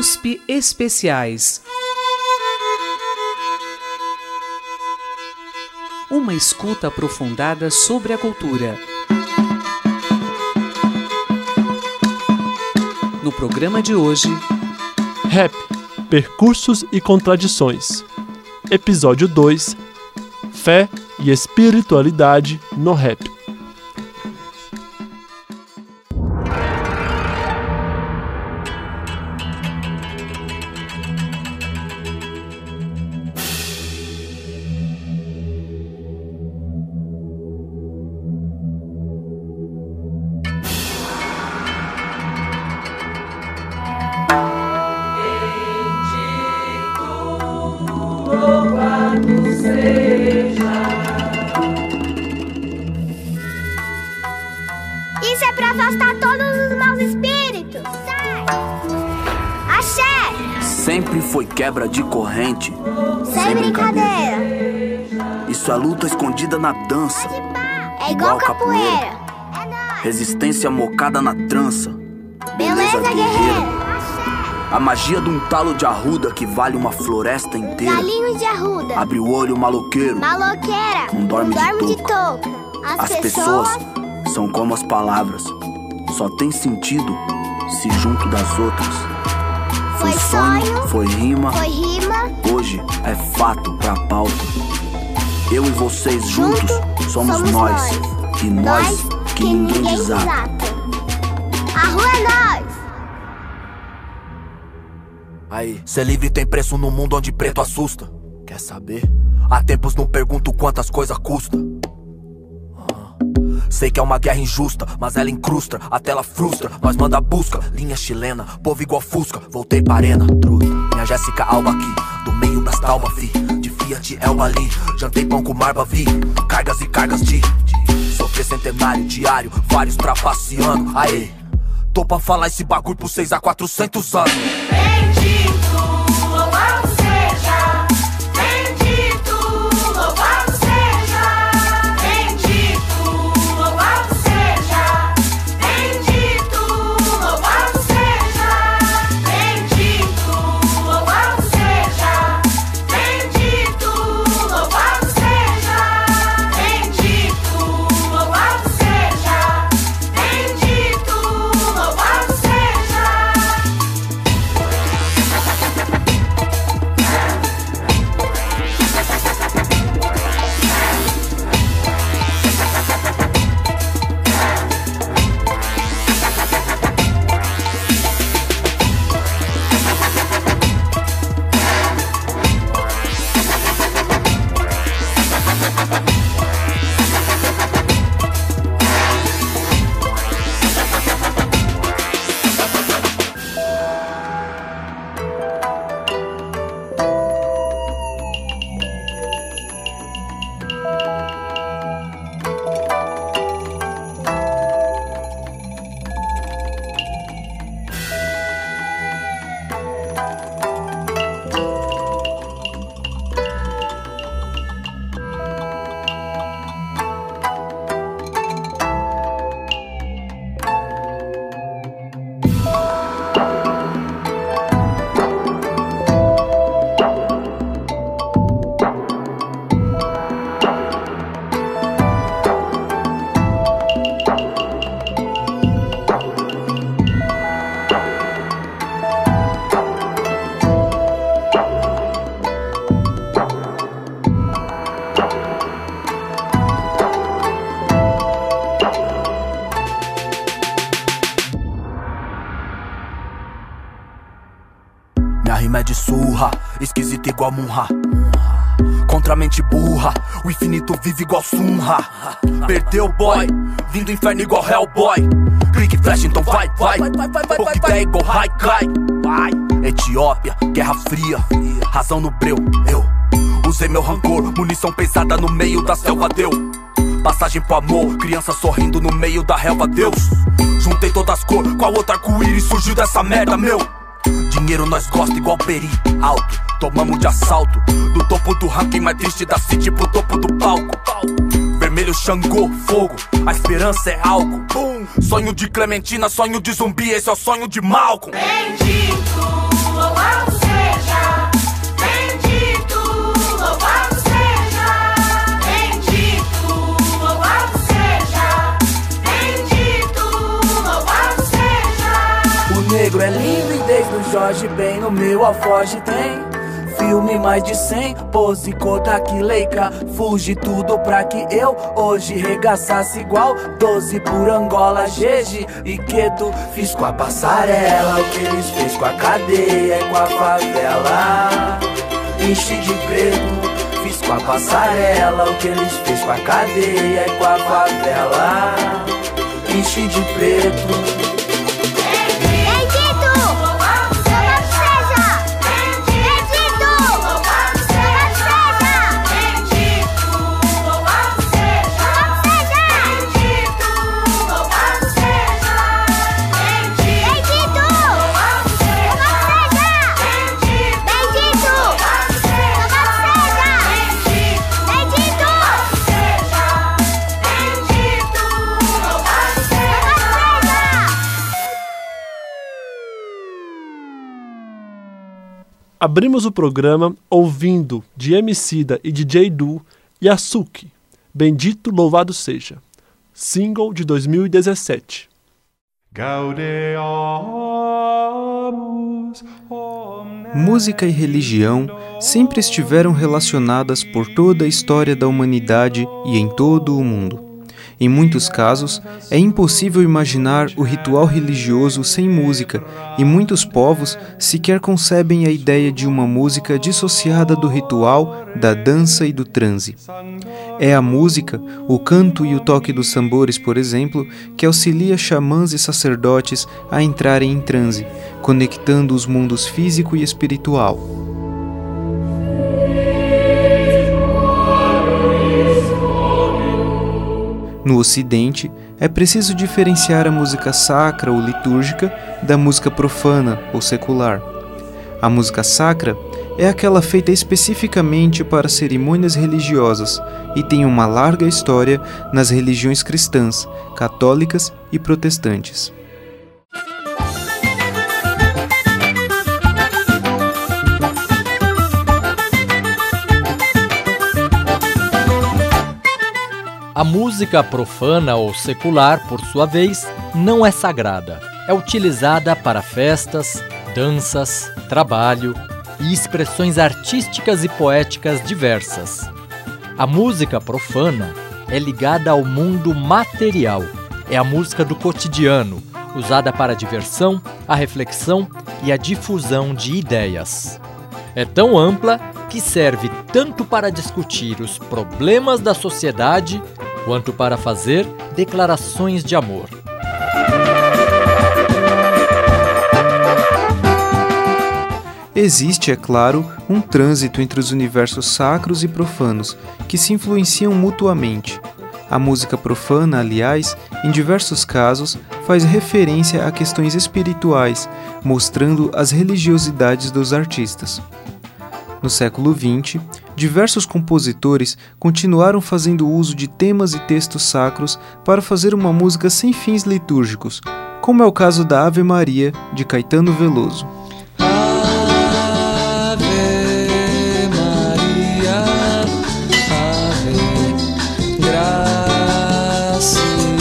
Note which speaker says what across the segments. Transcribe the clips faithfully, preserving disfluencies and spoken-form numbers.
Speaker 1: U S P Especiais. Uma escuta aprofundada sobre a cultura. No programa de hoje,
Speaker 2: Rap, Percursos e Contradições. Episódio dois, Fé e Espiritualidade no Rap.
Speaker 3: Isso é pra afastar todos os maus espíritos. Sai! Axé!
Speaker 4: Sempre foi quebra de corrente.
Speaker 3: Sem, Sem brincadeira.
Speaker 4: brincadeira. Isso é luta escondida na dança.
Speaker 3: É igual, igual capoeira. capoeira. É nóis.
Speaker 4: Resistência mocada na trança.
Speaker 3: Beleza, Beleza guerreira.
Speaker 4: A magia de um talo de arruda que vale uma floresta inteira.
Speaker 3: Galinho de arruda.
Speaker 4: Abre o olho, maloqueiro.
Speaker 3: Maloqueira.
Speaker 4: Não dorme,
Speaker 3: Não dorme
Speaker 4: de
Speaker 3: de
Speaker 4: touca.
Speaker 3: touca. As,
Speaker 4: As pessoas... pessoas são como as palavras. Só tem sentido se junto das outras.
Speaker 3: Foi, foi sonho,
Speaker 4: sonho, foi rima,
Speaker 3: foi rima.
Speaker 4: Hoje é fato pra pauta. Eu e vocês juntos Junto, somos, somos nós. nós. E nós, nós que, que ninguém, ninguém desata.
Speaker 3: A rua é nós.
Speaker 4: Aí, ser livre tem preço num mundo onde preto assusta. Quer saber? Há tempos não pergunto quantas coisas custa. Sei que é uma guerra injusta, mas ela incrusta, até ela frustra. Nós manda busca, linha chilena, povo igual Fusca. Voltei pra arena, truta. Minha Jéssica Alba aqui, do meio das talma, fi. De Fiat Elba ali, jantei pão com marba, vi. Cargas e cargas de, de sofrer centenário diário, vários trapaceando. Aê, tô pra falar esse bagulho por seis a quatrocentos anos.
Speaker 5: Bendito, louvado seja. Bendito, louvado seja. Bendito, louvado seja. Bendito, louvado seja. Bendito, louvado seja. Bendito, louvado seja. Bendito, louvado seja. Bendito, louvado
Speaker 4: Minha rima é de surra, esquisita igual Munha. Contra a mente burra, o infinito vive igual Sunra. Perdeu o boy, vindo do inferno igual Hellboy. Clique flash, então vai, vai. Pouca ideia igual Haikai. Etiópia, Guerra Fria, razão no breu. Eu usei meu rancor, munição pesada no meio da selva deu. Passagem pro amor, criança sorrindo no meio da relva, Deus. Juntei todas as cores, qual outro arco-íris surgiu dessa merda, meu? Dinheiro nós gosta igual peri, alto, tomamos de assalto. Do topo do ranking mais triste da city pro topo do palco. Vermelho Xangô, fogo, a esperança é álcool. Boom. Sonho de Clementina, sonho de zumbi, esse é o sonho de Malcolm.
Speaker 5: Bendito. louvado seja. Bendito, louvado seja. Bendito, louvado seja. Bendito, louvado seja.
Speaker 4: O negro é lindo e desde o Jorge bem no meu alforge tem filme mais de cem, pose, Kodak, Leica. Fugi tudo pra que eu hoje regaçasse igual doze por Angola, Jeje e Queto. Fiz com a passarela o que eles fez com a cadeia e com a favela. Enchi de preto. Fiz com a passarela o que eles fez com a cadeia e com a favela. Enchi de preto.
Speaker 2: Abrimos o programa ouvindo de Emicida e D J Du Yasuki, Bendito Louvado Seja, single de dois mil e dezessete.
Speaker 6: Música e religião sempre estiveram relacionadas por toda a história da humanidade e em todo o mundo. Em muitos casos, é impossível imaginar o ritual religioso sem música, e muitos povos sequer concebem a ideia de uma música dissociada do ritual, da dança e do transe. É a música, o canto e o toque dos tambores, por exemplo, que auxilia xamãs e sacerdotes a entrarem em transe, conectando os mundos físico e espiritual. No Ocidente, é preciso diferenciar a música sacra ou litúrgica da música profana ou secular. A música sacra é aquela feita especificamente para cerimônias religiosas e tem uma larga história nas religiões cristãs, católicas e protestantes.
Speaker 7: A música profana ou secular, por sua vez, não é sagrada. É utilizada para festas, danças, trabalho e expressões artísticas e poéticas diversas. A música profana é ligada ao mundo material. É a música do cotidiano, usada para a diversão, a reflexão e a difusão de ideias. É tão ampla que serve tanto para discutir os problemas da sociedade quanto para fazer declarações de amor.
Speaker 6: Existe, é claro, um trânsito entre os universos sacros e profanos, que se influenciam mutuamente. A música profana, aliás, em diversos casos, faz referência a questões espirituais, mostrando as religiosidades dos artistas. No século vinte, diversos compositores continuaram fazendo uso de temas e textos sacros para fazer uma música sem fins litúrgicos, como é o caso da Ave Maria, de Caetano Veloso.
Speaker 8: Ave Maria, Ave, gracia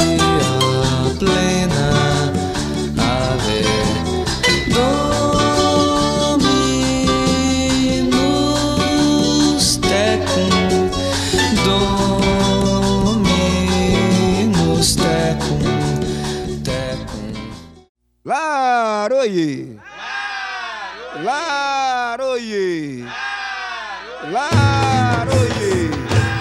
Speaker 8: plena, Ave, Dominus tecum, Dominus tecum, tecum.
Speaker 9: Laroye! Laroye! Laroye!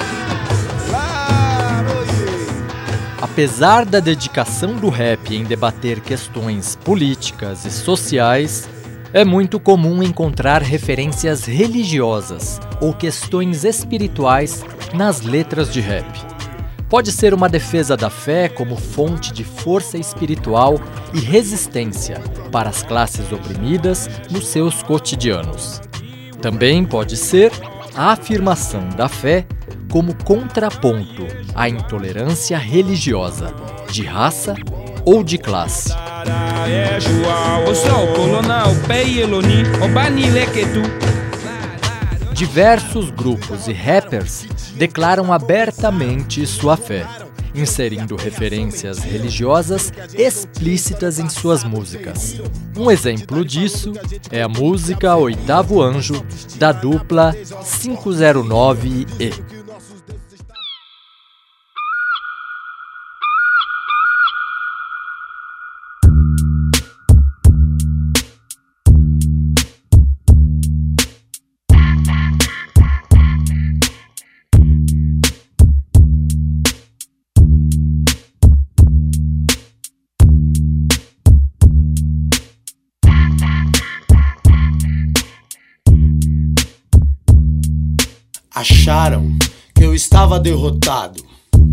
Speaker 9: Laroye!
Speaker 7: Apesar da dedicação do rap em debater questões políticas e sociais, é muito comum encontrar referências religiosas ou questões espirituais nas letras de rap. Pode ser uma defesa da fé como fonte de força espiritual e resistência para as classes oprimidas nos seus cotidianos. Também pode ser a afirmação da fé como contraponto à intolerância religiosa, de raça ou de classe. Diversos grupos e rappers declaram abertamente sua fé, inserindo referências religiosas explícitas em suas músicas. Um exemplo disso é a música Oitavo Anjo, da dupla cinco zero nove E.
Speaker 10: Acharam que eu estava derrotado.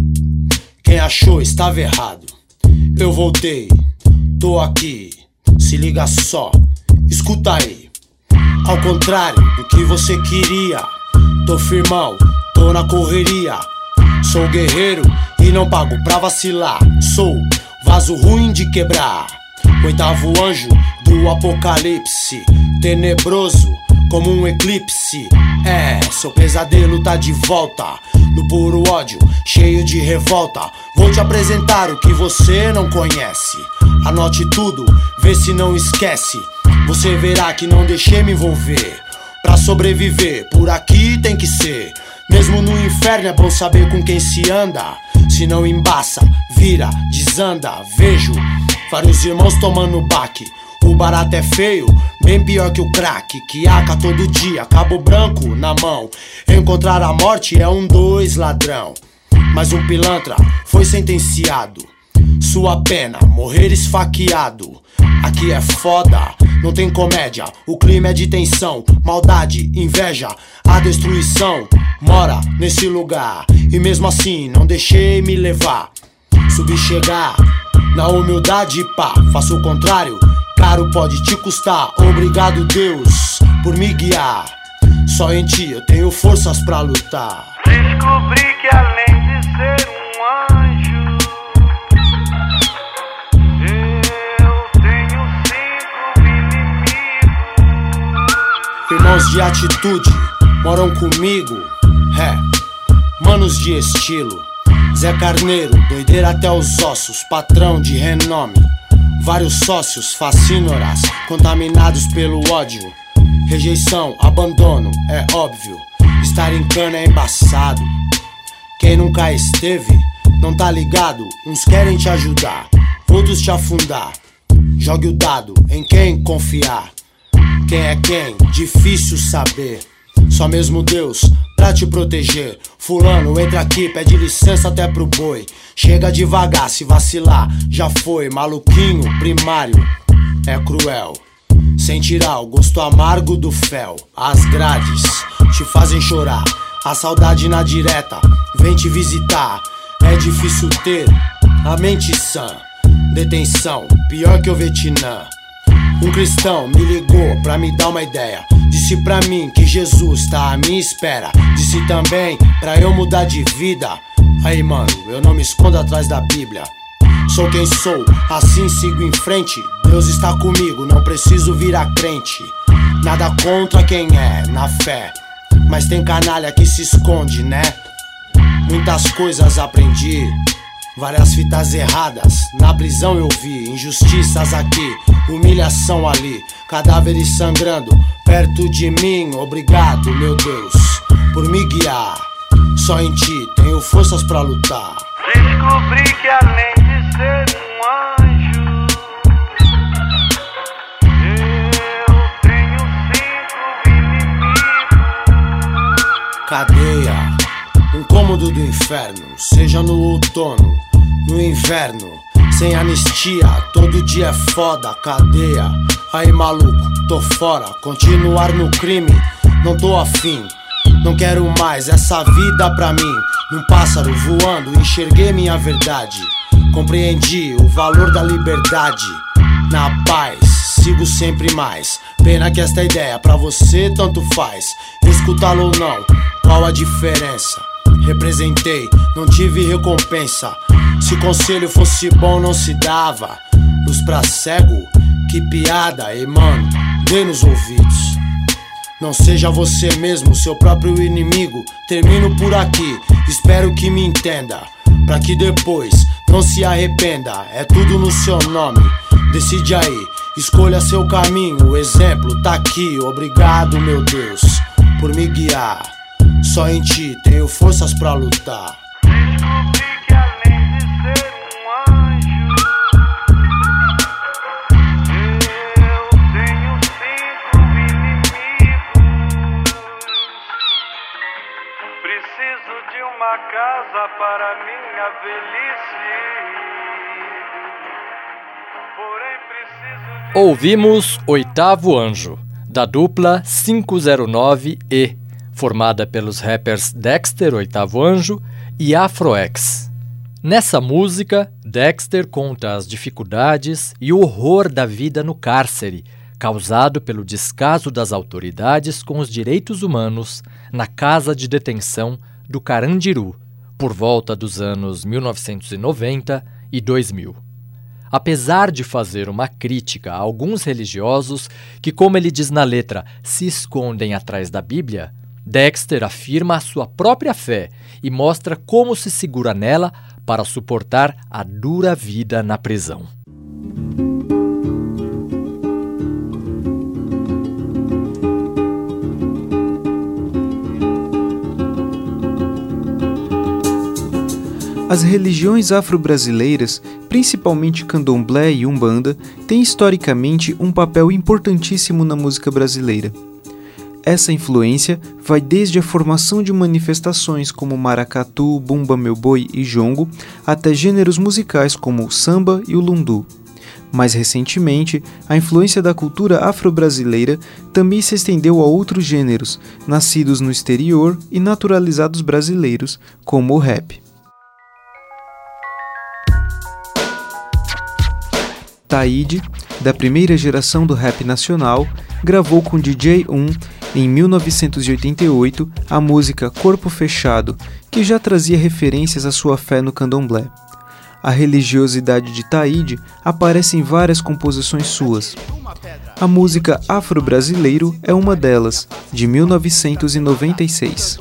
Speaker 10: Quem achou estava errado. Eu voltei, tô aqui. Se liga só, escuta aí. Ao contrário do que você queria, tô firmão, tô na correria. Sou guerreiro e não pago pra vacilar. Sou vaso ruim de quebrar. Oitavo anjo do apocalipse, tenebroso como um eclipse. É, seu pesadelo tá de volta, no puro ódio, cheio de revolta. Vou te apresentar o que você não conhece. Anote tudo, vê se não esquece. Você verá que não deixei me envolver. Pra sobreviver, por aqui tem que ser. Mesmo no inferno é bom saber com quem se anda. Se não embaça, vira, desanda. Vejo vários irmãos tomando baque. O barato é feio, bem pior que o crack, que aca todo dia, cabo branco na mão. Encontrar a morte é um dois ladrão. Mas um pilantra foi sentenciado. Sua pena, morrer esfaqueado. Aqui é foda, não tem comédia. O clima é de tensão, maldade, inveja. A destruição mora nesse lugar. E mesmo assim não deixei me levar. Subi chegar, na humildade pá, faço o contrário. Caro pode te custar, obrigado Deus por me guiar. Só em ti eu tenho forças pra lutar.
Speaker 11: Descobri que além de ser um anjo, eu tenho cinco inimigos.
Speaker 10: Irmãos de atitude moram comigo, é, manos de estilo. Zé Carneiro, doideira até os ossos, patrão de renome. Vários sócios, fascínoras, contaminados pelo ódio. Rejeição, abandono, é óbvio. Estar em cana é embaçado. Quem nunca esteve, não tá ligado. Uns querem te ajudar, outros te afundar. Jogue o dado em quem confiar. Quem é quem, difícil saber. Só mesmo Deus pra te proteger. Fulano, entra aqui, pede licença até pro boi. Chega devagar, se vacilar, já foi. Maluquinho, primário, é cruel. Sem tirar o gosto amargo do fel. As grades te fazem chorar. A saudade na direta vem te visitar. É difícil ter a mente sã. Detenção, pior que o Vietnã. Um cristão me ligou pra me dar uma ideia. Disse pra mim que Jesus tá à minha espera. Disse também pra eu mudar de vida. Aí mano, eu não me escondo atrás da Bíblia. Sou quem sou, assim sigo em frente. Deus está comigo, não preciso virar crente. Nada contra quem é, na fé. Mas tem canalha que se esconde, né? Muitas coisas aprendi, várias fitas erradas na prisão eu vi. Injustiças aqui, humilhação ali, cadáveres sangrando perto de mim. Obrigado, meu Deus, por me guiar. Só em ti tenho forças pra lutar.
Speaker 11: Descobri que além de ser um anjo, eu tenho cinco inimigos.
Speaker 10: Cadeia, um cômodo do inferno. Seja no outono, no inverno. Sem anistia, todo dia é foda. Cadeia, aí maluco, tô fora. Continuar no crime, não tô afim. Não quero mais essa vida pra mim. Num pássaro voando, enxerguei minha verdade. Compreendi o valor da liberdade. Na paz, sigo sempre mais. Pena que esta ideia pra você tanto faz. Escutá-lo ou não, qual a diferença? Representei, não tive recompensa. Se conselho fosse bom não se dava. luz pra cego, que piada, ei mano, dê nos ouvidos. Não seja você mesmo, seu próprio inimigo. Termino por aqui, espero que me entenda, pra que depois não se arrependa. É tudo no seu nome, decide aí, escolha seu caminho. O exemplo tá aqui, obrigado meu Deus por me guiar. Só em ti tenho forças pra lutar.
Speaker 11: Casa para minha velhice, porém preciso de...
Speaker 7: Ouvimos Oitavo Anjo, da dupla quinhentos e nove E, formada pelos rappers Dexter, Oitavo Anjo, e Afro-X. Nessa música, Dexter conta as dificuldades e o horror da vida no cárcere, causado pelo descaso das autoridades com os direitos humanos na casa de detenção do Carandiru, por volta dos anos mil novecentos e noventa e dois mil. Apesar de fazer uma crítica a alguns religiosos que, como ele diz na letra, se escondem atrás da Bíblia, Dexter afirma a sua própria fé e mostra como se segura nela para suportar a dura vida na prisão.
Speaker 6: As religiões afro-brasileiras, principalmente candomblé e umbanda, têm historicamente um papel importantíssimo na música brasileira. Essa influência vai desde a formação de manifestações como maracatu, bumba meu boi e jongo, até gêneros musicais como o samba e o lundu. Mais recentemente, a influência da cultura afro-brasileira também se estendeu a outros gêneros, nascidos no exterior e naturalizados brasileiros, como o rap. Taíde, da primeira geração do rap nacional, gravou com D J um, em mil novecentos e oitenta e oito, a música Corpo Fechado, que já trazia referências à sua fé no candomblé. A religiosidade de Taíde aparece em várias composições suas. A música Afro-Brasileiro é uma delas, de mil novecentos e noventa e seis.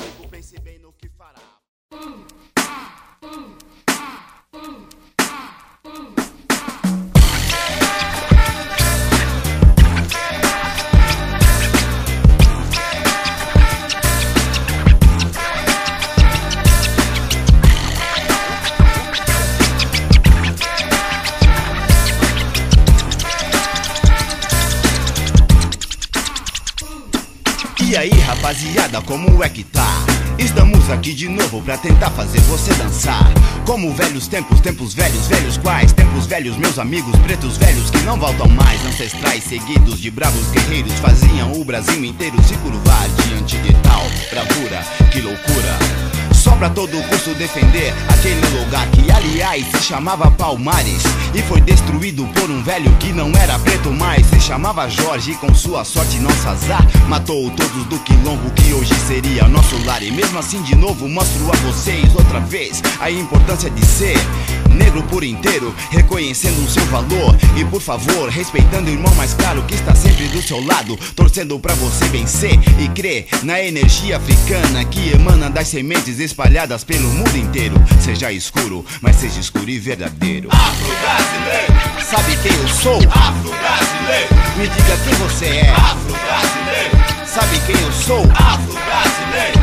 Speaker 12: E aí rapaziada, como é que tá? Estamos aqui de novo pra tentar fazer você dançar. Como velhos tempos, tempos velhos, velhos quais? Tempos velhos, meus amigos pretos velhos que não voltam mais. Ancestrais seguidos de bravos guerreiros faziam o Brasil inteiro se curvar diante de tal bravura, que loucura. Só pra todo custo defender aquele lugar que aliás se chamava Palmares e foi destruído por um velho que não era preto mais, se chamava Jorge e com sua sorte nosso azar matou todos do quilombo que hoje seria nosso lar. E mesmo assim de novo mostro a vocês outra vez a importância de ser negro por inteiro, reconhecendo o seu valor e por favor respeitando o irmão mais claro que está sempre do seu lado, torcendo pra você vencer e crer na energia africana que emana das sementes espalhadas pelo mundo inteiro. Seja escuro, mas seja escuro e verdadeiro. Afro-brasileiro, sabe quem eu sou? Afro-brasileiro, me diga quem você é. Afro-brasileiro, sabe quem eu sou? Afro-brasileiro,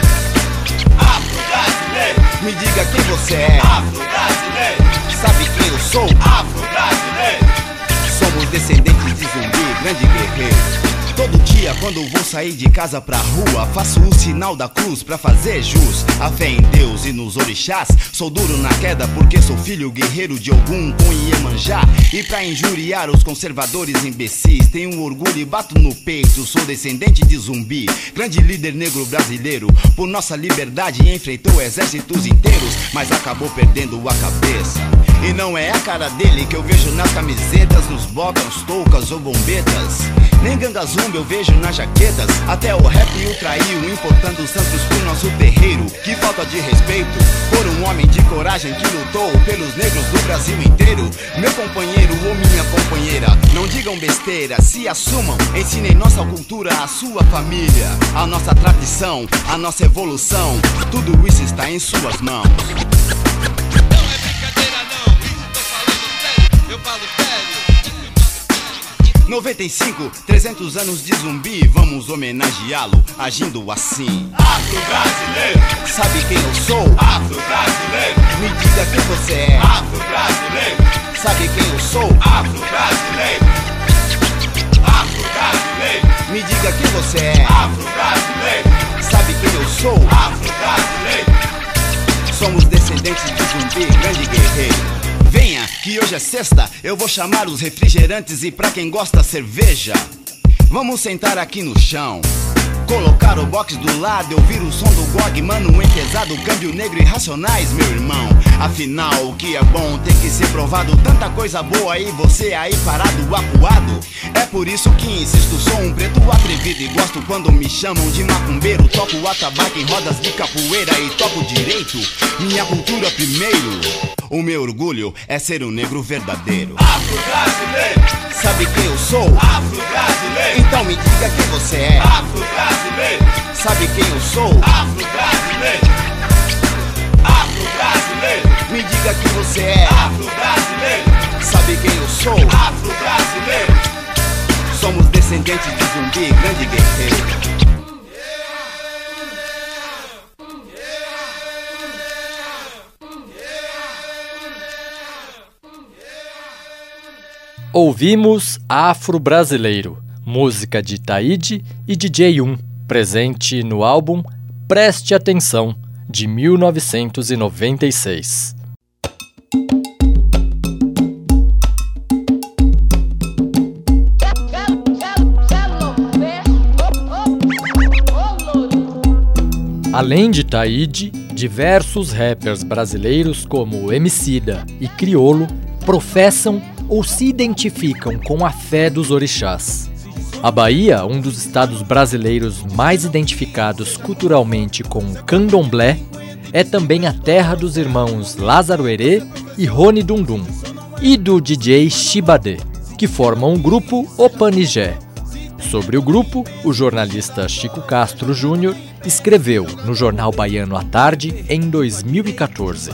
Speaker 12: Afro-brasileiro, me diga quem você é. Afro-brasileiro, sabe quem eu sou? Afro-brasileiro, somos descendentes de Zumbi, grande guerreiro. Todo dia quando vou sair de casa pra rua, faço o sinal da cruz pra fazer jus a fé em Deus e nos orixás. Sou duro na queda porque sou filho guerreiro de Ogum com Iemanjá. E pra injuriar os conservadores imbecis, tenho orgulho e bato no peito, sou descendente de Zumbi, grande líder negro brasileiro. Por nossa liberdade enfrentou exércitos inteiros, mas acabou perdendo a cabeça. E não é a cara dele que eu vejo nas camisetas, nos bottoms, toucas ou bombetas, nem ganga zumba eu vejo nas jaquetas. Até o rap o traiu, importando santos pro nosso terreiro. Que falta de respeito por um homem de coragem coragem que lutou pelos negros do Brasil inteiro. Meu companheiro ou minha companheira, não digam besteira, se assumam, ensinem nossa cultura à sua família. A nossa tradição, a nossa evolução, tudo isso está em suas mãos. noventa e cinco, trezentos anos de Zumbi, vamos homenageá-lo agindo assim.
Speaker 13: Afro-brasileiro,
Speaker 12: sabe quem eu sou?
Speaker 13: Afro-brasileiro,
Speaker 12: me diga quem você é.
Speaker 13: Afro-brasileiro,
Speaker 12: sabe quem eu sou?
Speaker 13: Afro-brasileiro, Afro-brasileiro,
Speaker 12: me diga quem você é.
Speaker 13: Afro-brasileiro,
Speaker 12: sabe quem eu sou?
Speaker 13: Afro-brasileiro,
Speaker 12: somos descendentes de Zumbi, grande guerreiro. Venha, que hoje é sexta, eu vou chamar os refrigerantes e pra quem gosta cerveja. Vamos sentar aqui no chão, colocar o box do lado, ouvir o som do G O G, mano, empesado, câmbio negro e racionais, meu irmão. Afinal, o que é bom tem que ser provado, tanta coisa boa aí, você aí parado, acuado. É por isso que insisto, sou um preto atrevido e gosto quando me chamam de macumbeiro. Toco atabaque em rodas de capoeira e toco direito, minha cultura primeiro. O meu orgulho é ser um negro verdadeiro.
Speaker 13: Afro-brasileiro,
Speaker 12: sabe quem eu sou?
Speaker 13: Afro-brasileiro,
Speaker 12: então me diga quem você é.
Speaker 13: Afro-brasileiro,
Speaker 12: sabe quem eu sou?
Speaker 13: Afro-brasileiro, Afro-brasileiro,
Speaker 12: me diga quem você é.
Speaker 13: Afro-brasileiro,
Speaker 12: sabe quem eu sou?
Speaker 13: Afro-brasileiro,
Speaker 12: somos descendentes de Zumbi, grande guerreiro.
Speaker 7: Ouvimos Afro-Brasileiro, música de Taíde e D J um, presente no álbum Preste Atenção, de mil novecentos e noventa e seis. Além de Taíde, diversos rappers brasileiros como Emicida e Criolo professam ou se identificam com a fé dos orixás. A Bahia, um dos estados brasileiros mais identificados culturalmente com o candomblé, é também a terra dos irmãos Lázaro Herê e Rony Dundum, e do D J Shibadê, que formam o grupo Opanigé. Sobre o grupo, o jornalista Chico Castro Júnior escreveu no jornal Baiano à Tarde em dois mil e quatorze.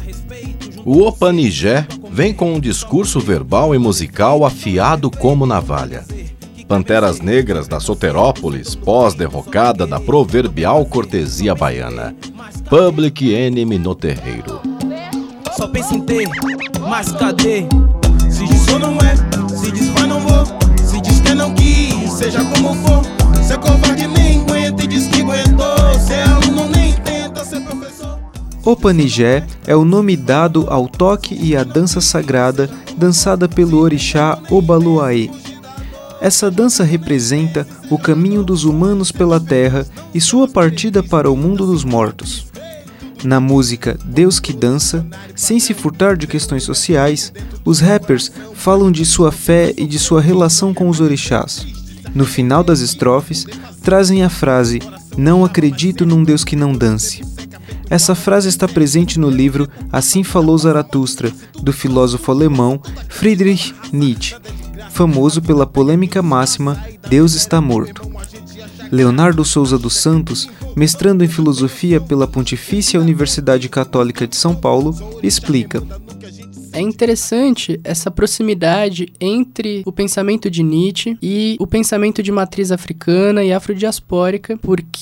Speaker 14: O Opanigé vem com um discurso verbal e musical afiado como navalha. Panteras negras da Soterópolis, pós-derrocada da proverbial cortesia baiana. Public Enemy no terreiro.
Speaker 15: Só pensa em ter, mas cadê? Se diz ou não é, se diz vai não vou, se diz que não quis, seja como for. Se é covarde nem aguenta e diz que aguentou, se é aluno nem tenta ser professor.
Speaker 6: Opanigé é o nome dado ao toque e à dança sagrada dançada pelo orixá Obaluaê. Essa dança representa o caminho dos humanos pela terra e sua partida para o mundo dos mortos. Na música Deus que Dança, sem se furtar de questões sociais, os rappers falam de sua fé e de sua relação com os orixás. No final das estrofes, trazem a frase "Não acredito num Deus que não dance". Essa frase está presente no livro Assim Falou Zaratustra, do filósofo alemão Friedrich Nietzsche, famoso pela polêmica máxima "Deus está morto". Leonardo Souza dos Santos, mestrando em filosofia pela Pontifícia Universidade Católica de São Paulo, explica:
Speaker 16: é interessante essa proximidade entre o pensamento de Nietzsche e o pensamento de matriz africana e afrodiaspórica,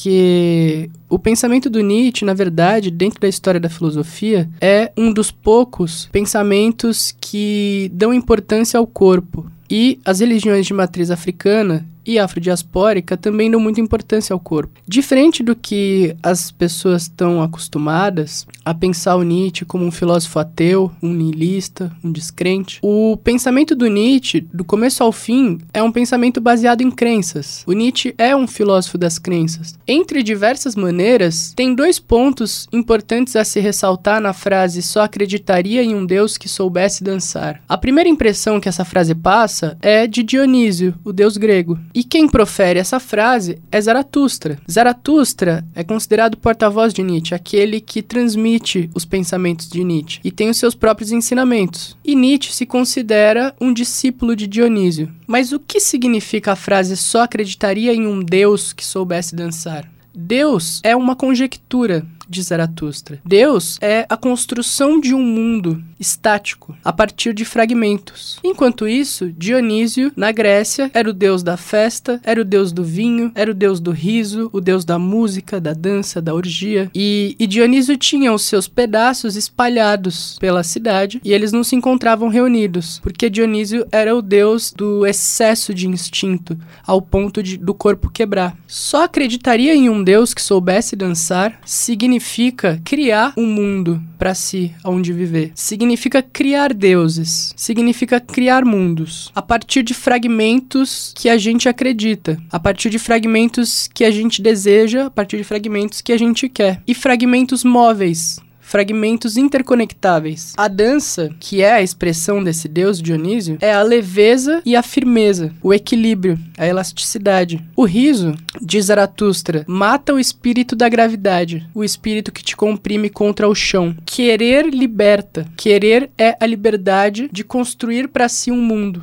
Speaker 16: porque o pensamento do Nietzsche, na verdade, dentro da história da filosofia, é um dos poucos pensamentos que dão importância ao corpo. E as religiões de matriz africana e afrodiaspórica também dão muita importância ao corpo. Diferente do que as pessoas estão acostumadas a pensar o Nietzsche como um filósofo ateu, um nihilista, um descrente, o pensamento do Nietzsche, do começo ao fim, é um pensamento baseado em crenças. O Nietzsche é um filósofo das crenças. Entre diversas maneiras, tem dois pontos importantes a se ressaltar na frase "só acreditaria em um Deus que soubesse dançar". A primeira impressão que essa frase passa é de Dionísio, o deus grego. E quem profere essa frase é Zaratustra. Zaratustra é considerado porta-voz de Nietzsche, aquele que transmite os pensamentos de Nietzsche e tem os seus próprios ensinamentos. E Nietzsche se considera um discípulo de Dionísio. Mas o que significa a frase "só acreditaria em um Deus que soubesse dançar"? Deus é uma conjectura de Zaratustra. Deus é a construção de um mundo estático a partir de fragmentos. Enquanto isso, Dionísio, na Grécia, era o deus da festa, era o deus do vinho, era o deus do riso, o deus da música, da dança, da orgia. E, e Dionísio tinha os seus pedaços espalhados pela cidade e eles não se encontravam reunidos, porque Dionísio era o deus do excesso de instinto, ao ponto de, do corpo quebrar. Só acreditaria em um deus que soubesse dançar significa Significa criar um mundo para si, onde viver. Significa criar deuses. Significa criar mundos. A partir de fragmentos que a gente acredita. A partir de fragmentos que a gente deseja. A partir de fragmentos que a gente quer. E fragmentos móveis. Fragmentos interconectáveis. A dança, que é a expressão desse deus Dionísio, é a leveza e a firmeza, o equilíbrio, a elasticidade. O riso, diz Zaratustra, mata o espírito da gravidade, o espírito que te comprime contra o chão. Querer liberta. Querer é a liberdade de construir para si um mundo.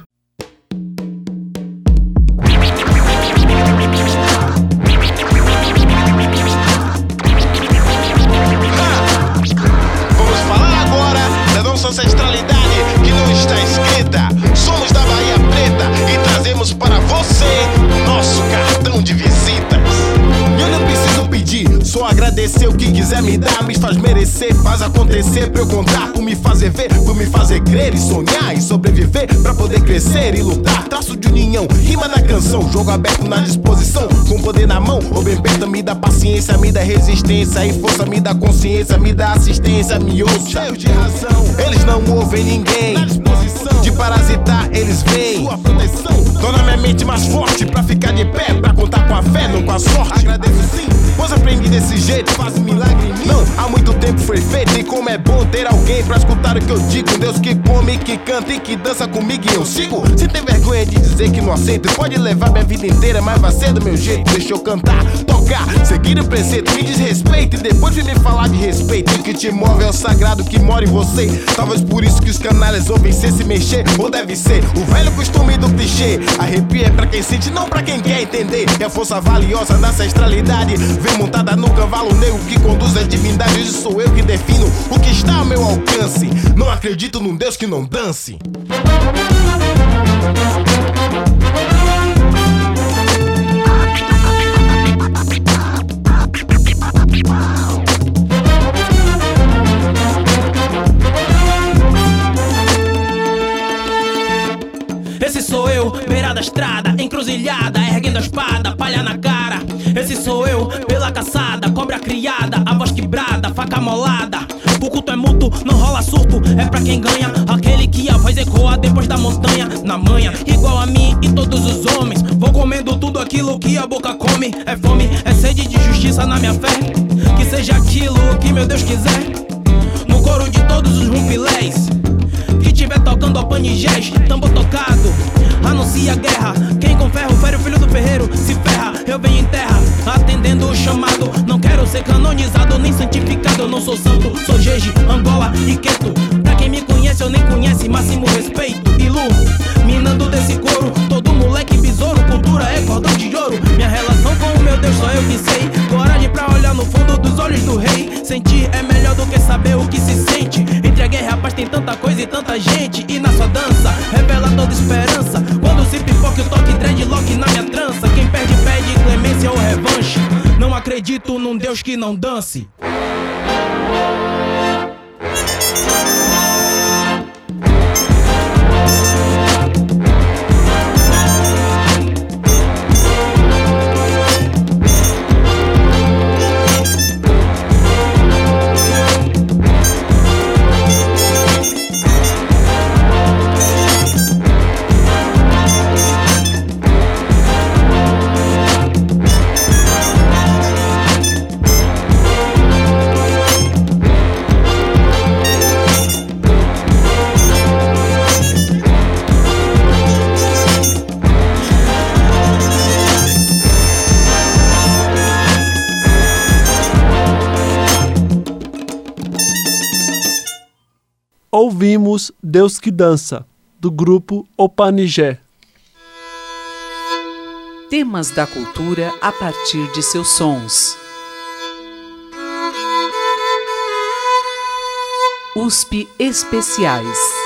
Speaker 17: Ancestralidade que não está escrita. Somos da Bahia Preta e trazemos para você nosso cartão de visitas. Eu não preciso pedir, só agradecer. O que quiser me dar, me faz merecer. Faz acontecer pra eu contar, por me fazer ver, por me fazer crer e sonhar e sobreviver pra poder crescer e lutar. Traço de união, rima na canção, jogo aberto na disposição, com poder na mão, ou bem perto. Me dá paciência, me dá resistência e força, me dá consciência, me dá assistência, me ouça. Cheio de razão, eles não ouvem ninguém. Na disposição de parasitar, eles vêm. Sua proteção torna minha mente mais forte pra ficar de pé, pra contar com a fé, não com a sorte. Agradeço sim, pois aprendi desse jeito, faz um milagre em mim. Não, há muito tempo foi feito e como é bom ter alguém pra escutar o que eu digo. Um Deus que come, que canta e que dança comigo e eu sigo. Se tem vergonha de dizer que não aceito, pode levar minha vida inteira, mas vai ser do meu jeito. Deixa eu cantar, tocar, seguir o preceito. Me diz respeito e depois vem me falar de respeito. O que te move é o sagrado que mora em você. Talvez por isso que os canalhas ouvem sem se mexer. Ou deve ser o velho costume do clichê. Arrepio é pra quem sente, não pra quem quer entender. Que a força valiosa da ancestralidade vem montada no cavalo negro que conduz a divindade. Hoje sou eu que defino o que está ao meu alcance. Não acredito num Deus que não dance.
Speaker 15: Esse sou eu, beira da estrada, encruzilhada, erguendo a espada, palha na cara. Esse sou eu, pela caçada, cobra criada, a voz quebrada, faca molada. O culto é mútuo, não rola surto, é pra quem ganha, aquele que a voz ecoa depois da montanha. Na manha, igual a mim e todos os homens, vou comendo tudo aquilo que a boca come. É fome, é sede de justiça na minha fé, que seja aquilo que meu Deus quiser. No coro de todos os rumpilés, que tiver tocando a panigés, tambor tocado, anuncia a guerra. Quem com ferro fere o filho do ferreiro, se ferra, eu venho em terra, atendendo o chamado. Não quero ser canonizado nem santificado, eu não sou santo, sou Jeje, Angola e Queto. Pra quem me conhece ou nem conhece, máximo respeito. Ilu, minando desse couro, todo moleque besouro, cultura é cordão de ouro. Minha relação com o meu Deus só eu que sei, coragem pra olhar no fundo dos olhos do rei. Sentir é melhor do que saber o que se sente. Entre a guerra e a paz tem tanta coisa e tanta gente. E na sua dança, revela toda esperança. Quando se pipoca o toque dreadlock na minha trança. Quem perde, pede clemência ou revanche. Não acredito num Deus que não dance.
Speaker 2: Ouvimos Deus que Dança, do grupo Opanigé.
Speaker 1: Temas da cultura a partir de seus sons. U S P Especiais.